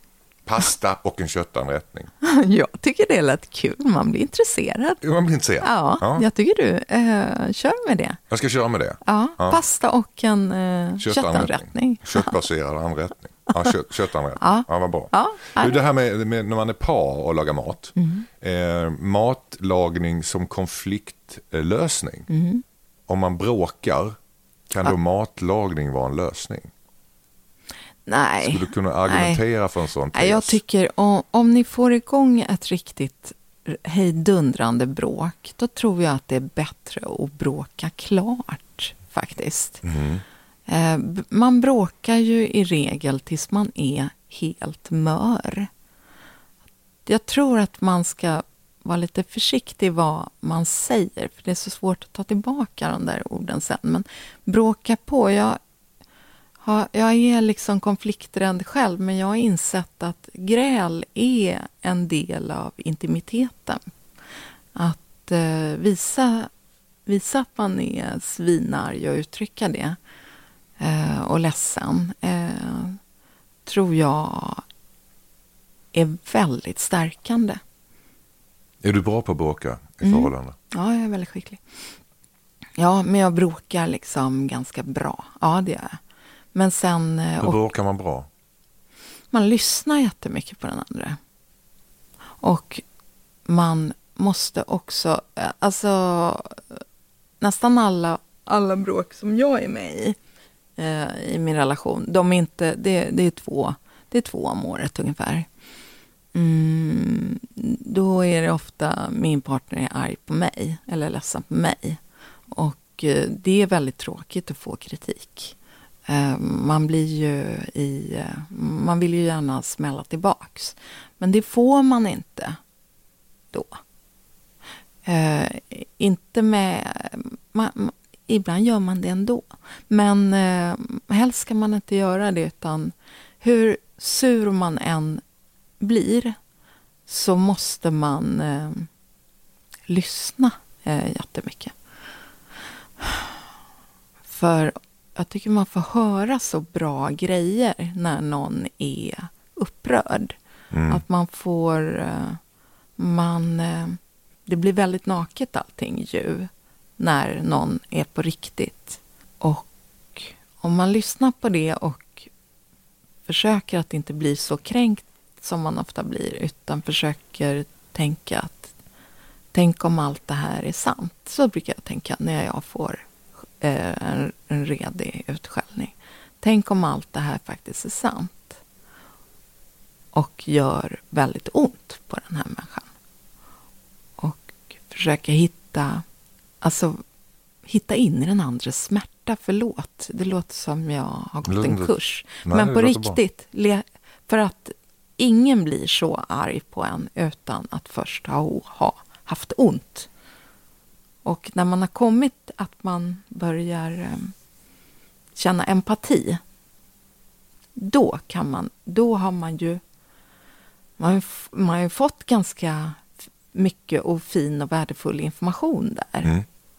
Pasta och en köttanrättning. Jag tycker det är lite kul, man blir intresserad. Man blir intresserad? Ja, ja. Jag tycker du, eh, kör med det. Jag ska köra med det? Ja, ja. Pasta och en eh, köttanrättning. Köttbaserad anrättning. Ja, kött, köttangrepp. Ja. Ja, vad bra. Ja, Du, det här med, med när man är par och lagar mat. Mm. Eh, matlagning som konfliktlösning. Mm. Om man bråkar, kan Ja. då matlagning vara en lösning? Nej. Skulle du kunna argumentera Nej. för en sån tes? Nej, jag tycker om, om ni får igång ett riktigt hejdundrande bråk, då tror jag att det är bättre att bråka klart faktiskt. Mm. Eh, b- man bråkar ju i regel tills man är helt mör. Jag tror att man ska vara lite försiktig vad man säger, för det är så svårt att ta tillbaka de där orden sen. Men bråka på, jag, har, jag är liksom konflikträdd själv, men jag har insett att gräl är en del av intimiteten. Att eh, visa, visa att man är svinarg och uttrycka det eh, och ledsen, eh, tror jag är väldigt stärkande. Är du bra på att bråka i Mm. förhållande? Ja, jag är väldigt skicklig. Ja, men jag bråkar liksom ganska bra. Ja, det gör jag. Men sen... eh, Hur och bråkar man bra? man lyssnar jättemycket på den andra. Och man måste också... eh, Alltså, nästan alla, alla bråk som jag är med i, eh, i min relation, de är inte... Det, det, är, två, det är två om året ungefär. Mm, då är det ofta min partner är arg på mig eller ledsen på mig. Och eh, det är väldigt tråkigt att få kritik. Eh, man blir ju i... Eh, man vill ju gärna smälla tillbaks. Men det får man inte då. Eh, inte med... Man, man, ibland gör man det ändå. Men eh, helst ska man inte göra det, utan hur sur man än blir, så måste man eh, lyssna eh, jättemycket. För jag tycker man får höra så bra grejer när någon är upprörd. Mm. Att man får... Eh, man, eh, det blir väldigt naket allting ju när någon är på riktigt. Och om man lyssnar på det och försöker att inte bli så kränkt som man ofta blir, utan försöker tänka att tänk om allt det här är sant. Så brukar jag tänka när jag får eh, en, en redig utskällning. Tänk om allt det här faktiskt är sant och gör väldigt ont på den här människan. Och försöka hitta, alltså hitta in i den andres smärta. Förlåt, det låter som jag har gått en kurs. Nej, men på det låter bra. riktigt, le, för att ingen blir så arg på en utan att först ha, ha haft ont. Och när man har kommit att man börjar um, känna empati, då kan man, då har man ju man har, man har ju fått ganska mycket och fin och värdefull information där. Mm.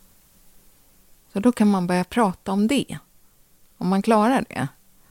Så då kan man börja prata om det. Om man klarar det.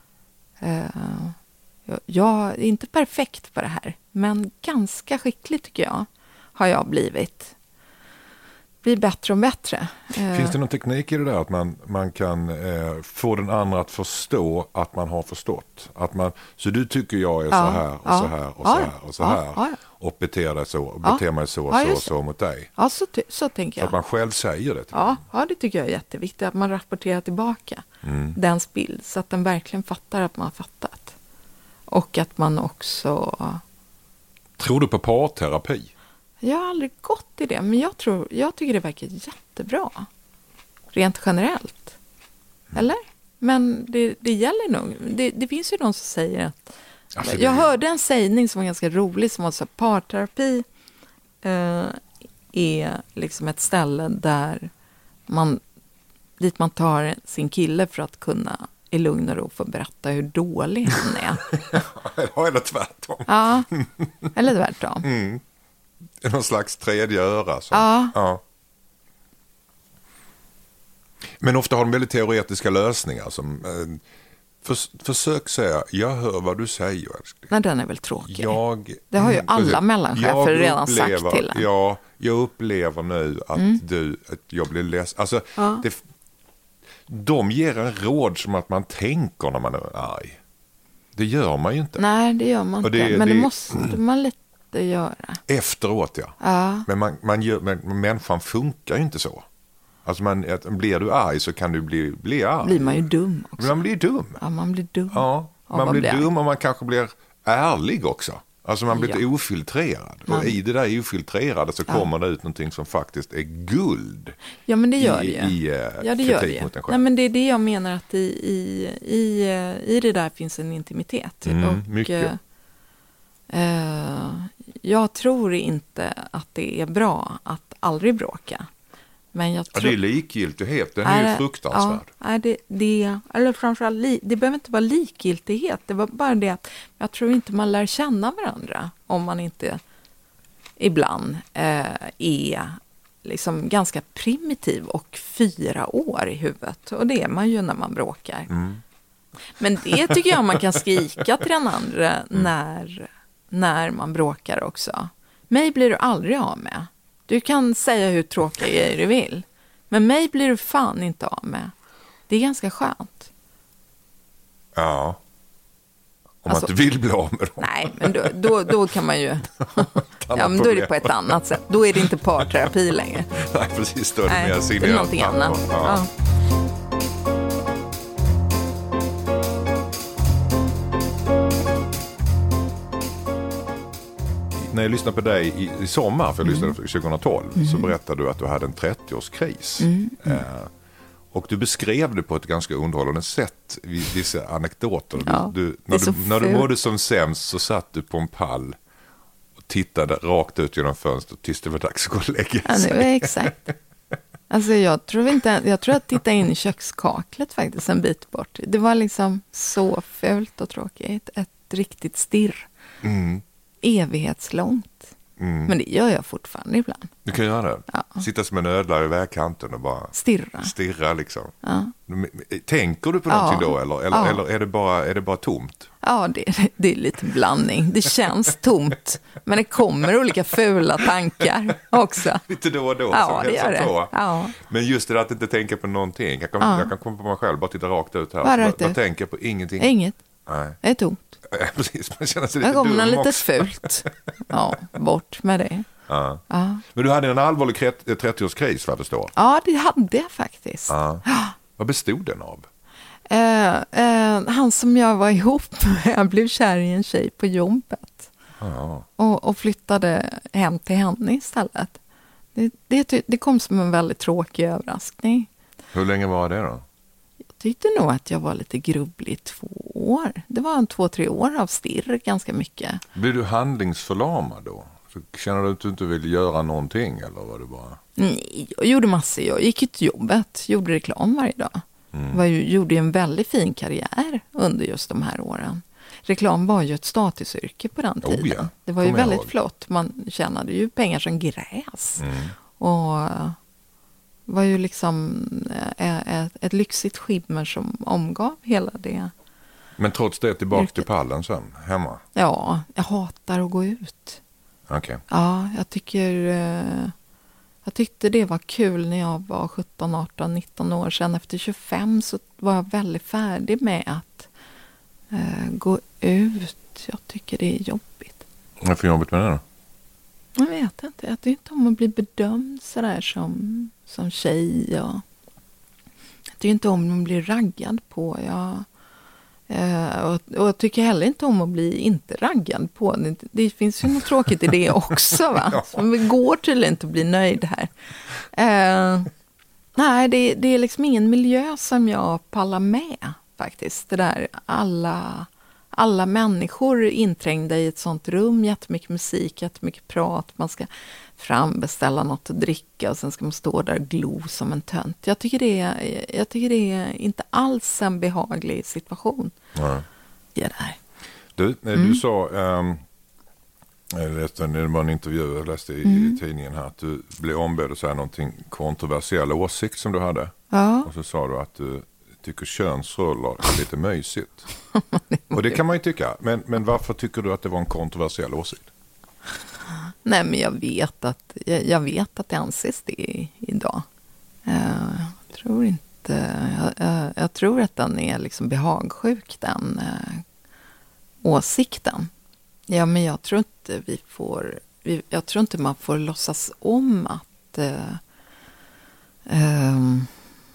Uh, jag, jag är inte perfekt på det här, men ganska skicklig tycker jag har jag blivit. Blir bättre och bättre. Finns det någon teknik i det där att man, man kan eh, få den andra att förstå att man har förstått? Att man, så du tycker jag är Ja, så här och ja, så här och ja, så här och så ja, här ja. och beter dig så och Ja, beter mig så och ja, så och just det. så mot dig. Ja, så, ty- så tänker Så jag. att man själv säger det. Ja, ja, det tycker jag är jätteviktigt. Att man rapporterar tillbaka Mm. dens bild så att den verkligen fattar att man har fattat. Och att man också... Tror du på parterapi? Jag har aldrig gått i det, men jag, tror, jag tycker det verkar jättebra. Rent generellt. Eller? Men det, det gäller nog. Det, det finns ju de som säger att... Alltså, jag det- hörde en sägning som var ganska rolig som var så att parterapi eh, är liksom ett ställe där man, dit man tar sin kille för att kunna i lugn och ro få berätta hur dålig han är. Eller tvärtom. Ja, eller tvärtom. Mm. Det är någon slags tredje öra. Så. Ja. Ja. Men ofta har de väldigt teoretiska lösningar. Som, eh, förs- försök säga, jag hör vad du säger, älskling. Men den är väl tråkig. Jag, Det har ju Mm, alla precis. mellanchefer Jag redan sagt upplever- till en. Ja, jag upplever nu att Mm. du, att jag blir ledsen. Alltså, Ja. det, de ger en råd som att man tänker när man är arg. Det gör man ju inte. Nej, det gör man Och det- inte. Men det, det- måste man lite göra. Efteråt, ja. Ja. Men, man, man gör, men människan funkar ju inte så. Alltså man, att, blir du arg så kan du bli, bli arg. Blir man ju dum också. Man blir dum. Ja, man blir dum. Ja, Ja, man vad blir blir dum och man kanske blir ärlig också. Alltså man blir Ja. lite ofiltrerad. Man- Och i det där ofiltrerade så kommer det ut någonting som faktiskt är guld. Ja, men det gör I- det ju. i, eh, ja, det gör det kritik ju. mot en själv. Nej, men det är det jag menar att i, i, i, eh, i det där finns en intimitet. Mm, och, mycket. Eh, jag tror inte att det är bra att aldrig bråka. Men jag Ja, tror... det är likgiltighet, den är ju det- fruktansvärd. Ja, är det, det, eller framförallt, li, det behöver inte vara likgiltighet. Det var bara det att jag tror inte man lär känna varandra om man inte ibland eh, är liksom ganska primitiv och fyra år i huvudet. Och det är man ju när man bråkar. Mm. Men det tycker jag man kan skrika till den andra när, när man bråkar också. Mig blir du aldrig av med. Du kan säga hur tråkiga grejer du vill. Men mig blir du fan inte av med. Det är ganska skönt. Ja. Om Alltså- man inte vill bli av med dem. Nej, men då, då, då kan man ju... Ja, men då är det på ett annat sätt. Då är det inte parterapi längre. Nej, precis. Då är det Nej, mer det är signerat någonting papper. annat. Ja. Ja. När jag lyssnade på dig i, i sommar, för jag lyssnade Mm. tjugohundratolv, så berättade du att du hade en trettioårskris. Mm. Eh, och du beskrev det på ett ganska underhållande sätt, vid vissa anekdoter. Ja, du, du, det när, är så du, när du fult. mådde som sämst så satt du på en pall och tittade rakt ut genom fönstret tills det var dags att gå och lägga Ja, sig. det är exakt. Alltså jag tror inte, jag tror att titta in i kökskaklet faktiskt en bit bort. Det var liksom så fult och tråkigt. Ett riktigt stirr. Mm. Evighetslångt. Mm. Men det gör jag fortfarande ibland. Du kan göra det. Ja. Sitta som en ödla i vägkanten och bara Stirra. stirra liksom. Ja, Tänker du på Ja. någonting då eller, eller, Ja. eller är, det bara, är det bara tomt? ja det, det är lite blandning. Det känns tomt. Men det kommer olika fula tankar också. Lite då och då. Ja, som det hälsar gör det. på. Ja. Men just det där att inte tänka på någonting. Jag kan, Ja. jag kan komma på mig själv, bara titta rakt ut här. Bara Bara, rakt bara ut. tänka på ingenting. Inget. Nej, Det är tomt. Ja, precis. Man känner sig lite Jag kommer dum lite också. fult. Ja, bort med det. Ja. Ja, Men du hade en allvarlig trettioårskris, vad jag förstår. ja det hade jag faktiskt. Ja. Vad bestod den av? Eh, eh, han som jag var ihop med, jag blev kär i en tjej på jobbet. Ja. Och, och flyttade hem till henne istället. Det, det, ty- det kom som en väldigt tråkig överraskning. Hur länge var det då? Jag tyckte nog att jag var lite grubblig i två år. Det var en två, tre år av stirr ganska mycket. Blev du handlingsförlamad då? Så känner du att du inte vill göra någonting eller var det bara... Nej, jag gjorde massor. Jag gick ju till jobbet, gjorde reklam varje dag. Mm. Var ju, gjorde ju en väldigt fin karriär under just de här åren. Reklam var ju ett statusyrke på den Oh tiden. ja, Det var ju kommer jag väldigt ihåg. flott. Man tjänade ju pengar som gräs. Mm. Och eh, var ju liksom eh, ett, ett lyxigt skimmer som omgav hela det. Men trots det tillbaka Yrket. till pallen sen, hemma? Ja, jag hatar att gå ut. Okej. Ja, jag tycker... Eh, jag tyckte det var kul när jag var sjutton, arton, nitton år. Sen efter tjugofem så var jag väldigt färdig med att eh, gå ut. Jag tycker det är jobbigt. Vad är för jobbigt med det då? Jag vet inte. Jag tycker inte om att bli bedömd sådär som, som tjej. Och jag tycker inte om att bli raggad på. Jag, eh, och, och jag tycker heller inte om att bli inte raggad på. Det, det finns ju något tråkigt i det också, va? Ja. Så det går tydligen inte att bli nöjd här. Eh, nej, det, det är liksom ingen miljö som jag pallar med faktiskt. Det där alla... Alla människor inträngda i ett sånt rum, jättemycket musik, jättemycket prat. Man ska frambeställa något att dricka och sen ska man stå där och glo som en tönt. Jag tycker det är, jag tycker det är inte alls en behaglig situation. Ja. Det där. Du, eh, Mm. du sa, um, jag läste, det var en intervju jag läste i, Mm. i tidningen här, att du blev ombedd att säga någonting kontroversiell åsikt som du hade. Ja, Och så sa du att du tycker könsroller är lite mysigt. Och det kan man ju tycka. Men, men varför tycker du att det var en kontroversiell åsikt? nej men jag vet att, jag, jag vet att det anses det i, idag. Uh, jag tror inte, jag, jag, jag tror att den är liksom behagsjuk, den uh, åsikten. Ja, men jag tror inte vi får, vi, jag tror inte man får låtsas om att eh, eh,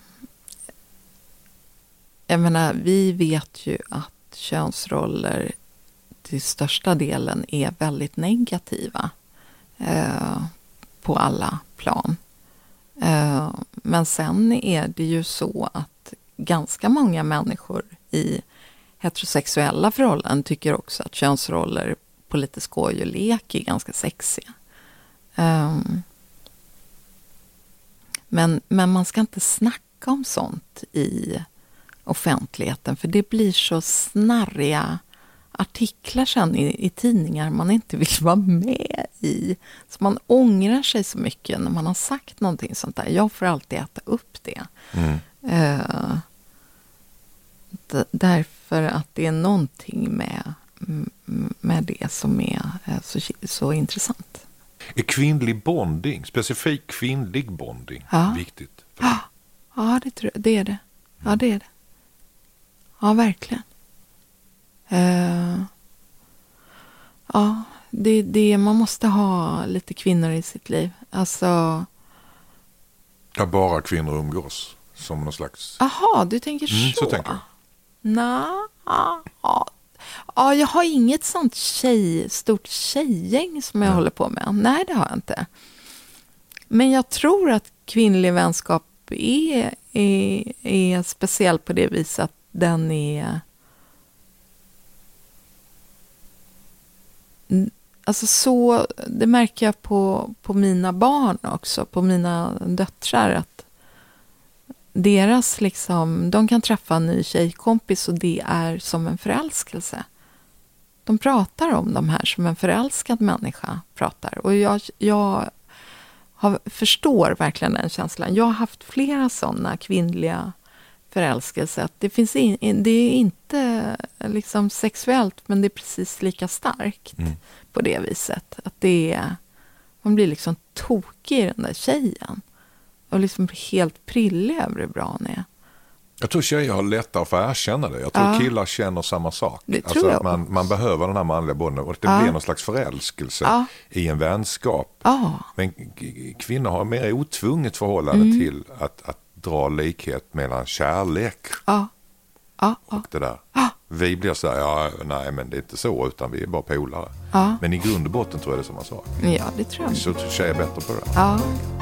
jag menar, vi vet ju att könsroller till största delen är väldigt negativa eh, på alla plan. Eh, men sen är det ju så att ganska många människor i heterosexuella förhållanden tycker också att könsroller på lite skoj och lek är ganska sexiga. Um, men, men man ska inte snacka om sånt i offentligheten, för det blir så snarriga artiklar sen i, i tidningar man inte vill vara med i. Så man ångrar sig så mycket när man har sagt någonting sånt där. Jag får alltid äta upp det. Mm. Uh, d- därför att det är någonting med, med det som är uh, så, så intressant. Är kvinnlig bonding, specifik kvinnlig bonding, ja. viktigt? Ja, ja det, tror jag, det är det. Ja, det är det. Ja, verkligen. Uh, ja, det, det, man måste ha lite kvinnor i sitt liv. Alltså... Ja, bara kvinnor umgås som någon slags... Aha, du tänker mm, så? Så tänker jag. Nå, ja, ja, jag har inget sånt tjej, stort tjejgäng som jag mm. håller på med. Nej, det har jag inte. Men jag tror att kvinnlig vänskap är, är, är speciell på det viset att den är... Alltså så, det märker jag på, på mina barn också, på mina döttrar, att deras liksom, de kan träffa en ny tjejkompis och det är som en förälskelse. De pratar om de här som en förälskad människa pratar. Och jag, jag har, förstår verkligen den känslan. Jag har haft flera sådana kvinnliga förälskelser. Att det, finns in, det är inte liksom sexuellt, men det är precis lika starkt mm. på det viset. Att det är, man blir liksom tokig i den där tjejen. Och liksom helt prillig över hur bra hon är. Jag tror tjejer har lättare för att erkänna det. Jag tror ja. killar känner samma sak. Det alltså tror jag att man, man behöver den här manliga bonden. Och det ja. blir någon slags förälskelse ja. i en vänskap. Ja. Men kvinnor har mer otvunget förhållande mm. till att, att dra likhet mellan kärlek ja. Ja. och det där. Ja. Vi blir så här, ja, nej men det är inte så, utan vi är bara polare. Ja. Men i grund och botten tror jag det är samma sak. Ja, det tror jag. Så tjejer är bättre på det. Ja.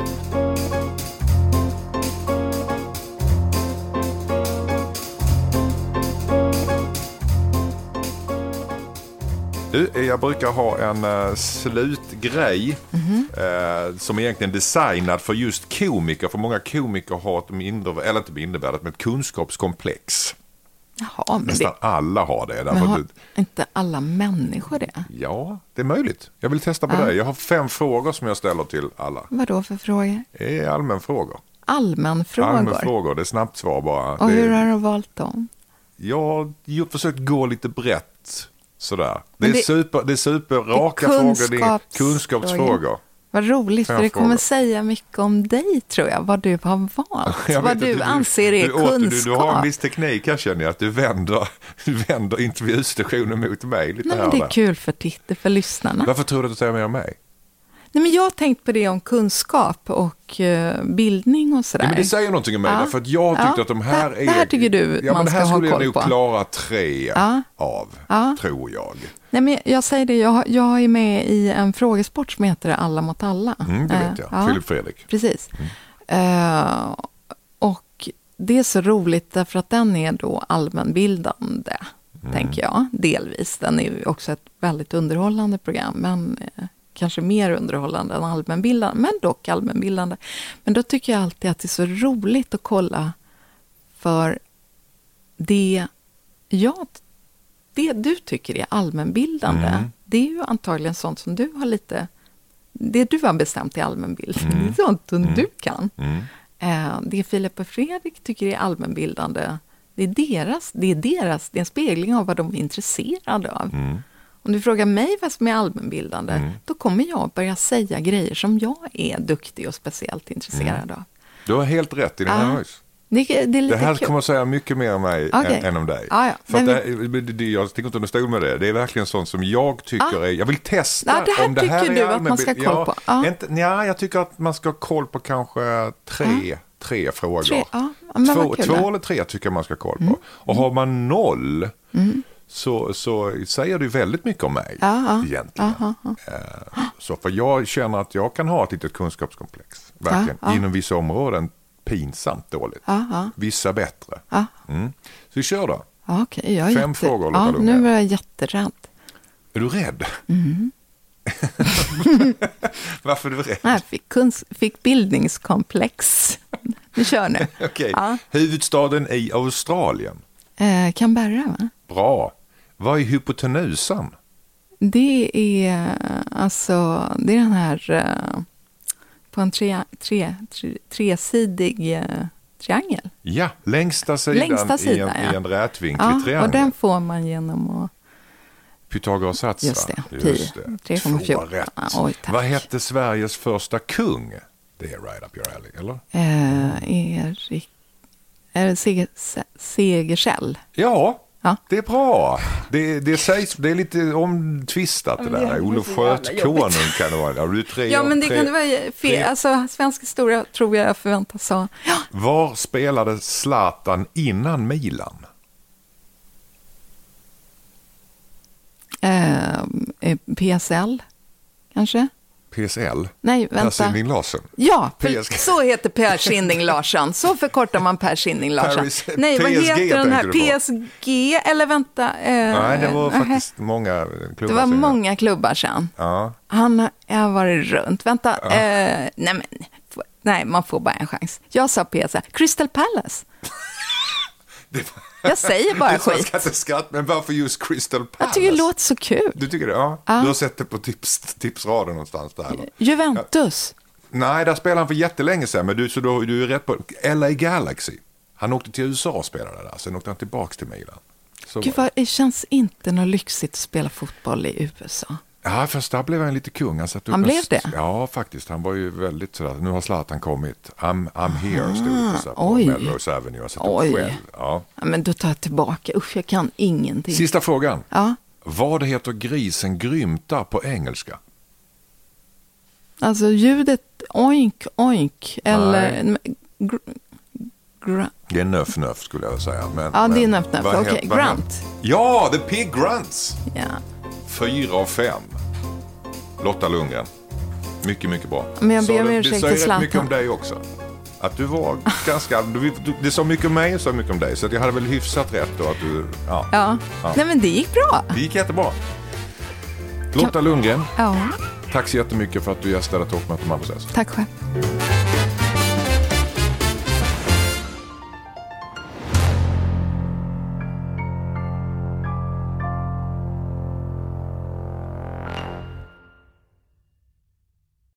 Du, jag brukar ha en uh, slutgrej mm-hmm. uh, som är egentligen designad för just komiker. För många komiker har ett mindre, eller inte mindre, men ett kunskapskomplex. Jaha, men nästan det... alla har det. Men har det... inte alla människor det? Ja, det är möjligt. Jag vill testa på ja. det. Jag har fem frågor som jag ställer till alla. Vad då för frågor? Det är allmänfrågor. Allmänfrågor? Allmänfrågor, det är snabbt svar bara. Och det hur är... har du valt dem? Jag har försökt gå lite brett. Sådär. Det, det, är super, det är superraka det är frågor, det är kunskapsfrågor. Vad roligt, för det kommer frågor. säga mycket om dig, tror jag, vad du har valt. Vad du, du anser är du, kunskap. Du, du har en viss teknik här, känner jag, att du vänder, du vänder intervjustationen mot mig lite. Nej, här men det är där. kul för titta, för lyssnarna. Varför tror du att du säger mer om mig? Nej, men jag har tänkt på det om kunskap och uh, bildning och sådär. Ja, men det säger någonting om mig, ja. därför att jag tyckte ja. att de här det, är... Det här tycker du ja, man men ska ha koll på. Det här skulle jag nog klara tre ja. av, ja. tror jag. Nej, men jag säger det, jag, jag är med i en frågesport som heter Alla mot alla. Mm, det vet jag, uh, Filip Fredrik. Precis. Mm. Uh, och det är så roligt därför att den är då allmänbildande, mm. tänker jag, delvis. Den är också ett väldigt underhållande program, men... Uh, kanske mer underhållande än allmänbildande, men dock allmänbildande. Men då tycker jag alltid att det är så roligt att kolla, för det jag, det du tycker är allmänbildande, mm. det är ju antagligen sånt som du har lite, det du har bestämt i allmänbildning, mm. det är sånt som mm. du kan. Mm. Eh, det Filip och Fredrik tycker är allmänbildande, det är deras, det är deras, det är en spegling av vad de är intresserade av. Mm. Om du frågar mig vad som är allmänbildande, mm. då kommer jag börja säga grejer som jag är duktig och speciellt intresserad mm. av. Du har helt rätt i din ja. analys. Det, det är lite Det här kul. kommer att säga mycket mer om mig okay. än, än om dig. Ah, ja. För att vi... det, det, jag sticker inte under stol med det. Det är verkligen sånt som jag tycker ah. är... Jag vill testa ah, det här om det här tycker är du att man ska ha koll ja, på. Ah. Inte, ja, jag tycker att man ska ha koll på kanske tre, ah. tre frågor. Tre, ah. två två eller tre tycker jag man ska ha koll på. Mm. Och har man noll... Mm. Så, så säger du väldigt mycket om mig Aha, egentligen. aha, aha. Så för jag känner att jag kan ha ett litet kunskapskomplex. Verkligen. Aha. Inom vissa områden pinsamt dåligt. Aha. Vissa bättre. Mm. Så vi kör då. Okay, jag Fem jätte... frågor. Ja, nu är jag jätterädd. Är du rädd? Mm. Varför är du rädd? Jag fick, kunsk... fick bildningskomplex. Vi kör nu. Okay. Ja. Huvudstaden i Australien? Eh, Canberra, va? Bra. Vad är hypotenusan? Det är alltså, det är den här uh, på en tre, tre, tre, tresidig uh, triangel. Ja, längsta sidan, längsta sidan i, en, ja. i en rätvinklig ja, triangel. Och den får man genom att... Pythagoras sats, Just det, Just det. tre komma fjorton. rätt. Oj, vad hette Sveriges första kung? Det är right up your alley, eller? Uh, Erik... Är det Seger, Segersäll? Ja. Ja. Det är bra. Det, det, sägs, det är lite omtvistat det där. Olof Skötkonung kan det vara. Du tre, ja, men det tre, kan det vara fel. Tre. Alltså, svensk historia tror jag förväntas ha. Ja. Var spelade Zlatan innan Milan? Eh, P S L, kanske? P S L? Nej, vänta. Per Sinding Larsson? Ja, P S G. så heter Per Sinding Larsson. Så förkortar man Per Sinding Larsson. Paris, Nej, vad P S G heter den här? tänkte du på. P S G, eller vänta. Eh, Nej, det var äh, faktiskt många klubbar. Det var sedan. många klubbar sedan. Ja. Han har varit runt. Vänta, Ja. eh, nej men, nej, man får bara en chans. Jag sa P S L. Crystal Palace. Det var... Jag säger bara det skit. ska inte skratta, men varför just Crystal Palace? Jag tycker det låter så kul. Du tycker det? Ja. Ja. Du har sett det på tips, tipsraden någonstans där, eller? Juventus. Ja. Nej, där spelade han för jättelänge sedan, men du, så du, du är rätt på L A Galaxy. Han åkte till U S A och spelade där, sen åkte han tillbaks till Milan. Så Gud, vad, det känns inte något lyxigt att spela fotboll i U S A. Ja, först där blev han lite kung. Han, satt upp Han blev en... det? Ja, faktiskt. Han var ju väldigt sådär. Nu har Zlatan kommit. I'm, I'm here, stod det på, på oj. Melrose Avenue. Jag satt Oj. upp själv. Ja. Ja, men då tar jag tillbaka. Usch, jag kan ingenting. Sista frågan. Ja. Vad heter grisen grymta på engelska? Alltså ljudet oink, oink. Eller... Gr, gr, Det är nöff, nöff skulle jag säga. Men, ja, men, det är nöff, nöff. vad Okej, heter- vad grunt. heter- Ja, The Pig Grunts. Ja. Fyra av fem. Lotta Lundgren. Mycket, mycket bra. Men jag Så ber om det- ursäkt Det till säger rätt mycket Zlatan. om dig också. Att du var ganska... Du, du, det sa mycket om mig och så mycket om dig. Så att jag hade väl hyfsat rätt då att du... Ja, Ja. Ja. Nej, men det gick bra. det gick jättebra. Lotta Lundgren, Ja, tack så jättemycket för att du gästade Talkmöte med Process. tack själv.